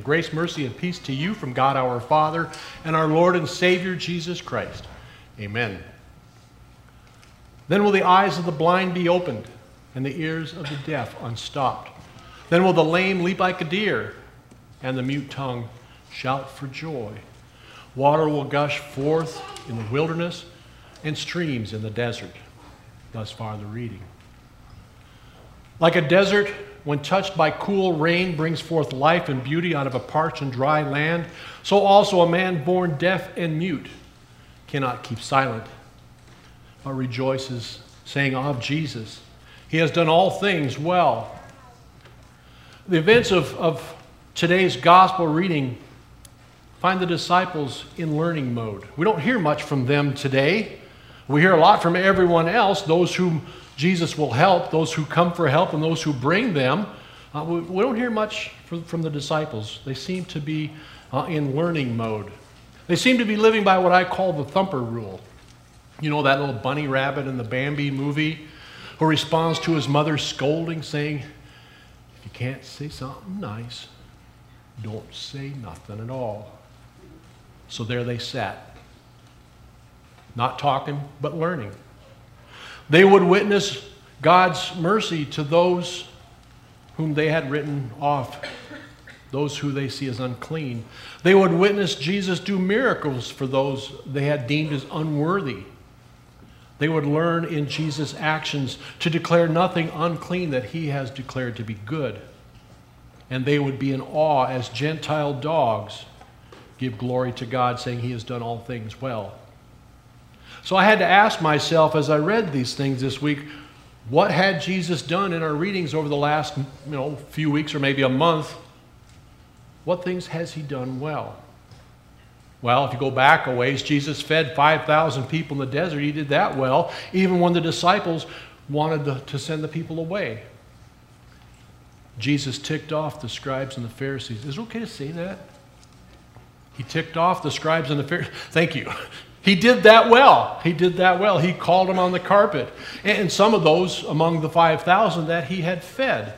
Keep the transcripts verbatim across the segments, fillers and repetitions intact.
Grace, mercy, and peace to you from God our Father and our Lord and Savior Jesus Christ. Amen. Then will the eyes of the blind be opened, and the ears of the deaf unstopped. Then will the lame leap like a deer, and the mute tongue shout for joy. Water will gush forth in the wilderness, and streams in the desert. Thus far the reading. Like a desert, when touched by cool rain, brings forth life and beauty out of a parched and dry land, so also a man born deaf and mute cannot keep silent, but rejoices, saying of Jesus, he has done all things well. The events of, of today's gospel reading find the disciples in learning mode. We don't hear much from them today. We hear a lot from everyone else, those whom Jesus will help, those who come for help, and those who bring them. Uh, we, we don't hear much from, from the disciples. They seem to be uh, in learning mode. They seem to be living by what I call the thumper rule. You know that little bunny rabbit in the Bambi movie who responds to his mother's scolding, saying, if you can't say something nice, don't say nothing at all. So there they sat, not talking, but learning. They would witness God's mercy to those whom they had written off, those who they see as unclean. They would witness Jesus do miracles for those they had deemed as unworthy. They would learn in Jesus' actions to declare nothing unclean that he has declared to be good. And they would be in awe as Gentile dogs give glory to God, saying he has done all things well. So I had to ask myself as I read these things this week, what had Jesus done in our readings over the last you know, few weeks or maybe a month? What things has he done well? Well, if you go back a ways, Jesus fed five thousand people in the desert. He did that well, even when the disciples wanted to, to send the people away. Jesus ticked off the scribes and the Pharisees. Is it okay to say that? He ticked off the scribes and the Pharisees. Thank you. He did that well. He did that well. He called them on the carpet. And some of those among the five thousand that he had fed.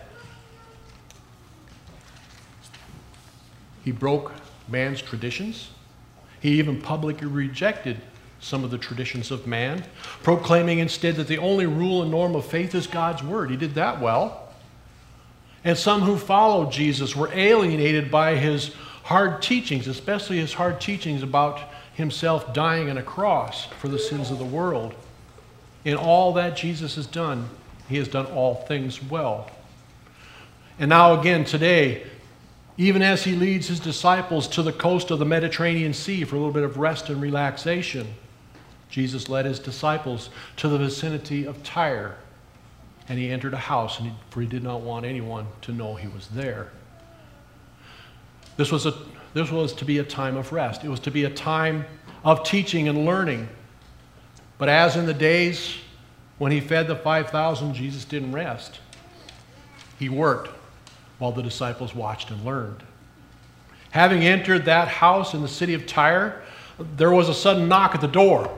He broke man's traditions. He even publicly rejected some of the traditions of man, proclaiming instead that the only rule and norm of faith is God's word. He did that well. And some who followed Jesus were alienated by his hard teachings, especially his hard teachings about himself dying on a cross for the sins of the world. In all that Jesus has done, he has done all things well. And now again today, even as he leads his disciples to the coast of the Mediterranean Sea for a little bit of rest and relaxation, Jesus led his disciples to the vicinity of Tyre. And he entered a house, and he, for he did not want anyone to know he was there. This was, a, this was to be a time of rest. It was to be a time of teaching and learning. But as in the days when he fed the five thousand, Jesus didn't rest. He worked while the disciples watched and learned. Having entered that house in the city of Tyre, there was a sudden knock at the door.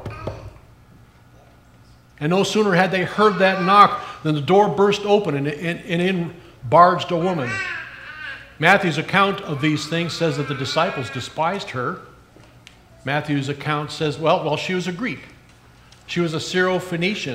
And no sooner had they heard that knock than the door burst open and, and, and in barged a woman. Matthew's account of these things says that the disciples despised her. Matthew's account says, well, well, she was a Greek. She was a Syro-Phoenician.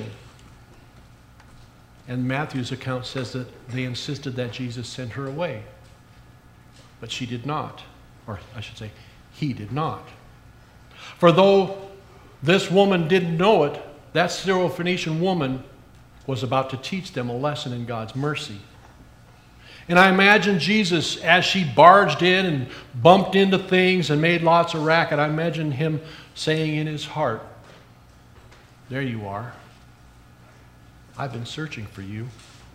And Matthew's account says that they insisted that Jesus send her away. But she did not. Or I should say, he did not. For though this woman didn't know it, that Syro-Phoenician woman was about to teach them a lesson in God's mercy. And I imagine Jesus, as she barged in and bumped into things and made lots of racket, I imagine him saying in his heart, there you are. I've been searching for you.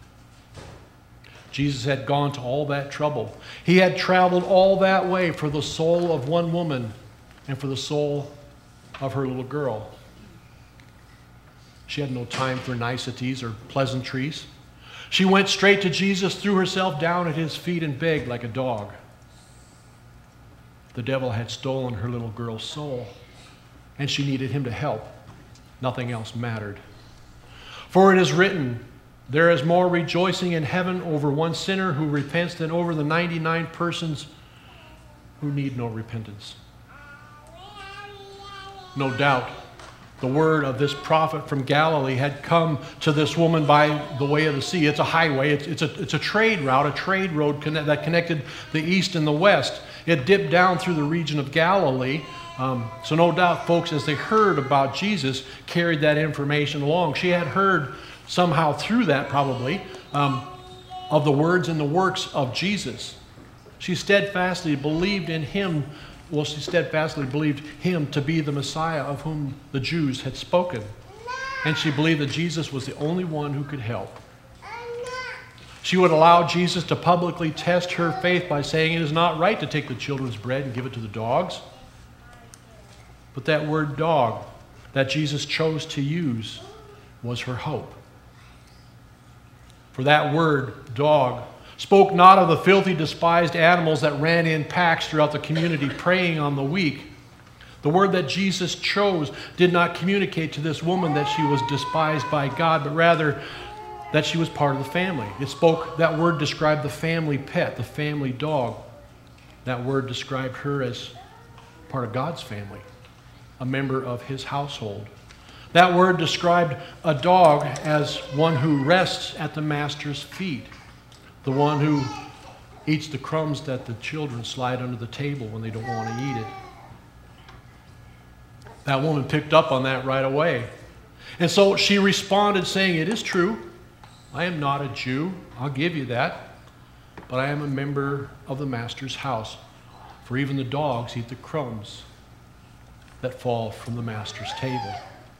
Jesus had gone to all that trouble. He had traveled all that way for the soul of one woman and for the soul of her little girl. She had no time for niceties or pleasantries. She went straight to Jesus, threw herself down at his feet, and begged like a dog. The devil had stolen her little girl's soul, and she needed him to help. Nothing else mattered. For it is written, there is more rejoicing in heaven over one sinner who repents than over the ninety-nine persons who need no repentance. No doubt, the word of this prophet from Galilee had come to this woman by the way of the sea. It's a highway. It's, it's, a, it's a trade route, a trade road connect, that connected the east and the west. It dipped down through the region of Galilee. Um, so no doubt, folks, as they heard about Jesus, carried that information along. She had heard somehow through that, probably, um, of the words and the works of Jesus. She steadfastly believed in him. Well, she steadfastly believed him to be the Messiah of whom the Jews had spoken. And she believed that Jesus was the only one who could help. She would allow Jesus to publicly test her faith by saying it is not right to take the children's bread and give it to the dogs. But that word dog that Jesus chose to use was her hope. For that word, dog, spoke not of the filthy, despised animals that ran in packs throughout the community, preying on the weak. The word that Jesus chose did not communicate to this woman that she was despised by God, but rather that she was part of the family. It spoke, that word described the family pet, the family dog. That word described her as part of God's family, a member of his household. That word described a dog as one who rests at the master's feet, the one who eats the crumbs that the children slide under the table when they don't want to eat it. That woman picked up on that right away. And so she responded saying, "It is true. I am not a Jew. I'll give you that. But I am a member of the master's house. For even the dogs eat the crumbs that fall from the master's table."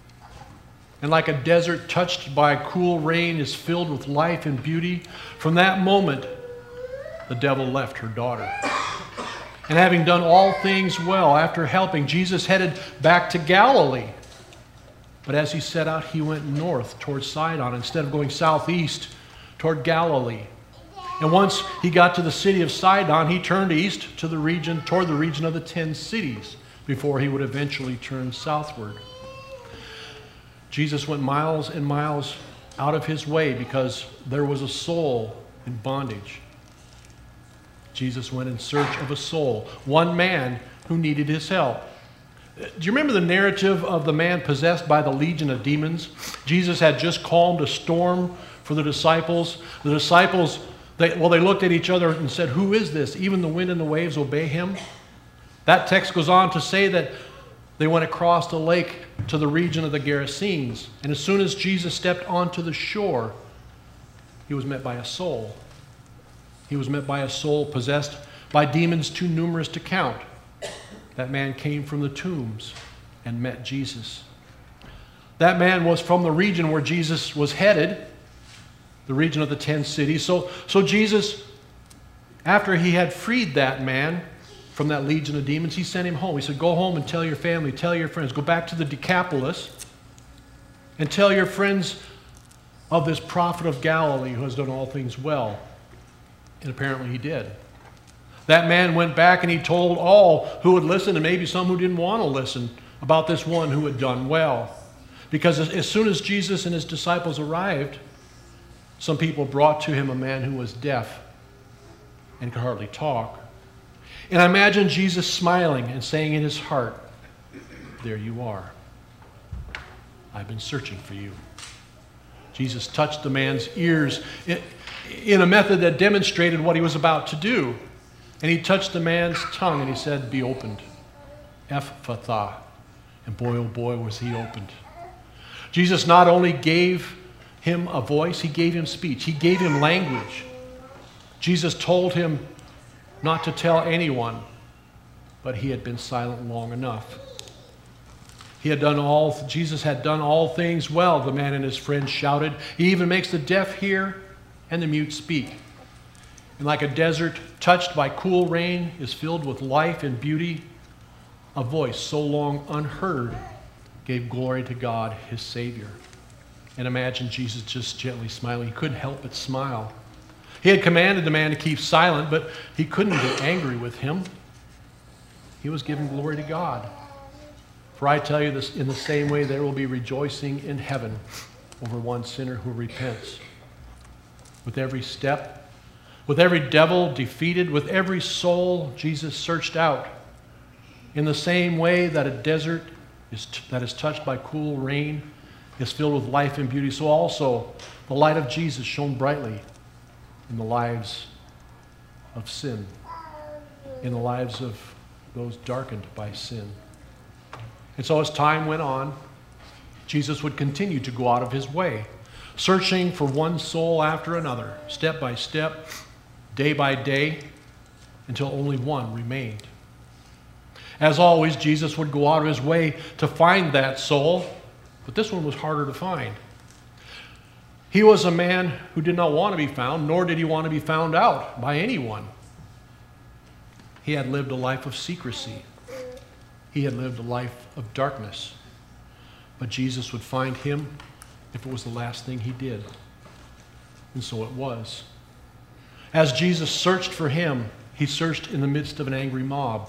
And like a desert touched by cool rain is filled with life and beauty, from that moment, the devil left her daughter. And having done all things well, after helping, Jesus headed back to Galilee. But as he set out, he went north toward Sidon instead of going southeast toward Galilee. And once he got to the city of Sidon, he turned east to the region, toward the region of the ten cities, before he would eventually turn southward. Jesus went miles and miles out of his way because there was a soul in bondage. Jesus went in search of a soul, one man who needed his help. Do you remember the narrative of the man possessed by the legion of demons? Jesus had just calmed a storm for the disciples. The disciples, they, well, they looked at each other and said, "Who is this? Even the wind and the waves obey him." That text goes on to say that they went across the lake to the region of the Gerasenes. And as soon as Jesus stepped onto the shore, he was met by a soul. He was met by a soul possessed by demons too numerous to count. That man came from the tombs and met Jesus. That man was from the region where Jesus was headed, the region of the ten cities. So, so Jesus, after he had freed that man from that legion of demons, he sent him home. He said, "Go home and tell your family, tell your friends. Go back to the Decapolis and tell your friends of this prophet of Galilee who has done all things well." And apparently he did. That man went back and he told all who would listen, and maybe some who didn't want to listen, about this one who had done well. Because as soon as Jesus and his disciples arrived, some people brought to him a man who was deaf and could hardly talk. And I imagine Jesus smiling and saying in his heart, "There you are. I've been searching for you." Jesus touched the man's ears in a method that demonstrated what he was about to do. And he touched the man's tongue and he said, "Be opened." Ephphatha. And boy, oh boy, was he opened. Jesus not only gave him a voice, he gave him speech. He gave him language. Jesus told him not to tell anyone, but he had been silent long enough. He had done all, Jesus had done all things well, the man and his friends shouted. He even makes the deaf hear and the mute speak. And like a desert touched by cool rain is filled with life and beauty, a voice so long unheard gave glory to God, his Savior. And imagine Jesus just gently smiling. He couldn't help but smile. He had commanded the man to keep silent, but he couldn't get angry with him. He was giving glory to God. For I tell you this, in the same way there will be rejoicing in heaven over one sinner who repents. With every step, With every devil defeated, with every soul Jesus searched out. In the same way that a desert is t- that is touched by cool rain is filled with life and beauty, so also the light of Jesus shone brightly in the lives of sin, in the lives of those darkened by sin. And so as time went on, Jesus would continue to go out of his way, searching for one soul after another, step by step, day by day, until only one remained. As always, Jesus would go out of his way to find that soul, but this one was harder to find. He was a man who did not want to be found, nor did he want to be found out by anyone. He had lived a life of secrecy. He had lived a life of darkness. But Jesus would find him if it was the last thing he did. And so it was. As Jesus searched for him, he searched in the midst of an angry mob.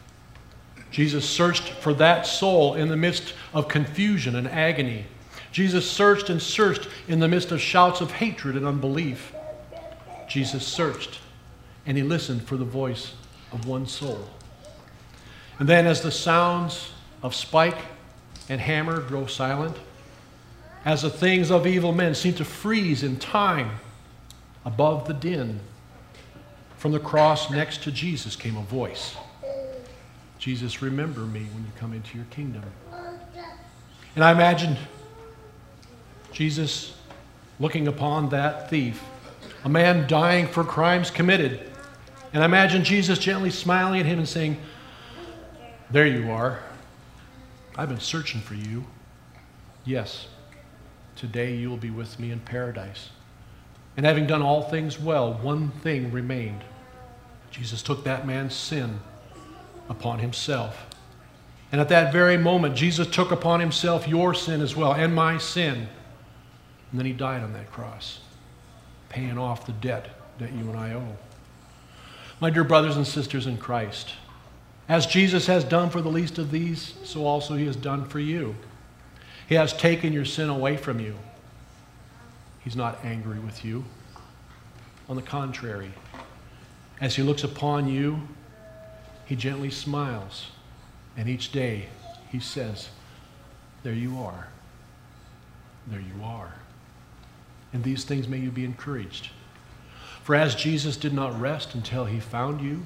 Jesus searched for that soul in the midst of confusion and agony. Jesus searched and searched in the midst of shouts of hatred and unbelief. Jesus searched, and he listened for the voice of one soul. And then as the sounds of spike and hammer grow silent, as the things of evil men seem to freeze in time above the din, from the cross next to Jesus came a voice. Jesus, remember me when you come into your kingdom. And I imagined Jesus looking upon that thief, a man dying for crimes committed. And I imagine Jesus gently smiling at him and saying, there you are. I've been searching for you. Yes, today you will be with me in paradise. And having done all things well, one thing remained. Jesus took that man's sin upon himself. And at that very moment, Jesus took upon himself your sin as well, and my sin. And then he died on that cross, paying off the debt that you and I owe. My dear brothers and sisters in Christ, as Jesus has done for the least of these, so also he has done for you. He has taken your sin away from you. He's not angry with you. On the contrary, as he looks upon you, he gently smiles, and each day he says, there you are. There you are. In these things may you be encouraged. For as Jesus did not rest until he found you,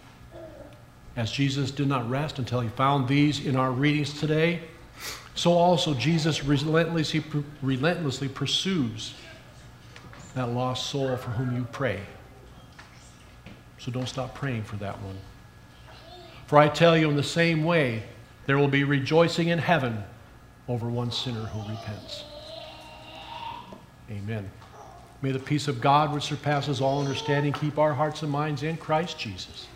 as Jesus did not rest until he found these in our readings today, so also Jesus relentlessly, relentlessly pursues that lost soul for whom you pray. So don't stop praying for that one. For I tell you, in the same way, there will be rejoicing in heaven over one sinner who repents. Amen. May the peace of God, which surpasses all understanding, keep our hearts and minds in Christ Jesus.